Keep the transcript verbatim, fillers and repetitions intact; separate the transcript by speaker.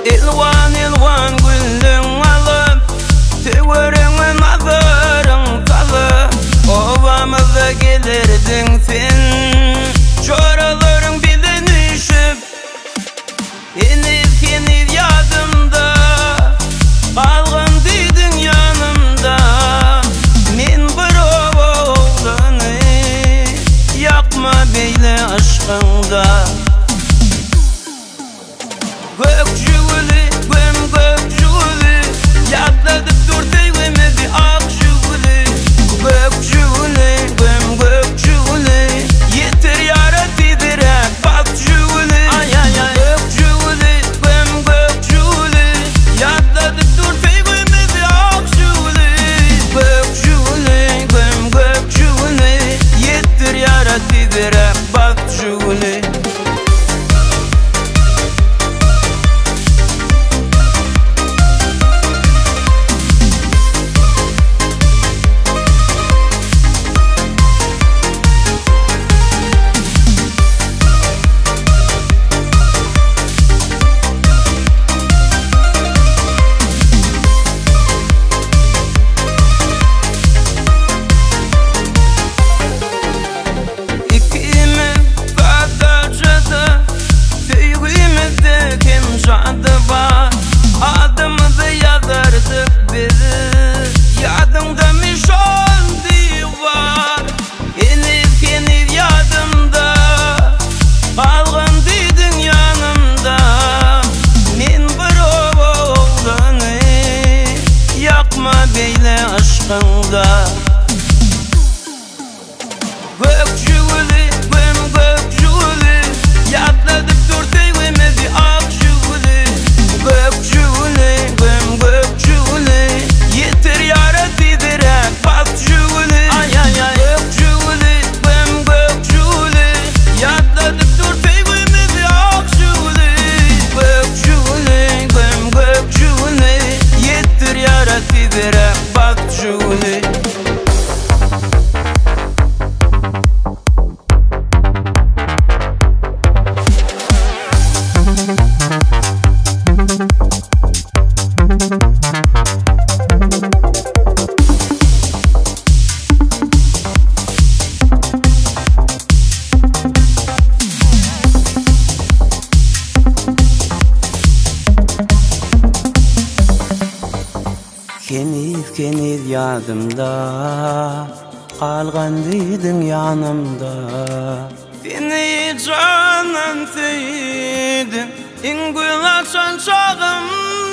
Speaker 1: İlvan ilvan güllüň alıp Töwereňe nazarың salyp Obamyza gelirdiň sen Çoralaryň bilen düşüp Eniz keniz ýadymda Galgan diýdiň ýanymda Men bir oglany Ýakma beýle aşkyňda Gökjüli, göm gökjüli Ýatladyp durtaýgymyzy akjüli Gökjüli, göm gökjüli Ýetir ýara tidirek batjüli Gökjüli, göm gökjüli Ýatladyp durtaýgymyzy akjüli Gökjüli, göm gökjüli Ýetir ýara tidirek batjüli Adımızı yazardık biz Yadımda mişon divar Eniz keniz yadımda Kalgın diýdiň ýanymda Men bir oglany Ýakma beýle aşkyňda Gökjüli, göm gökjüli Ýatladyp durtaýgymyzy akjüli Gökjüli, göm gökjüli Ýetir ýara tidirek batjüli Gökjüli, göm gökjüli Ýatladyp durtaýgymyzy akjüli Gökjüli, göm gökjüli Ýetir ýara tidirek batjüli Keniz keniz ýadymda Kalgan diýdiň ýanymda Seni canan seýdim Iňgül açan çağım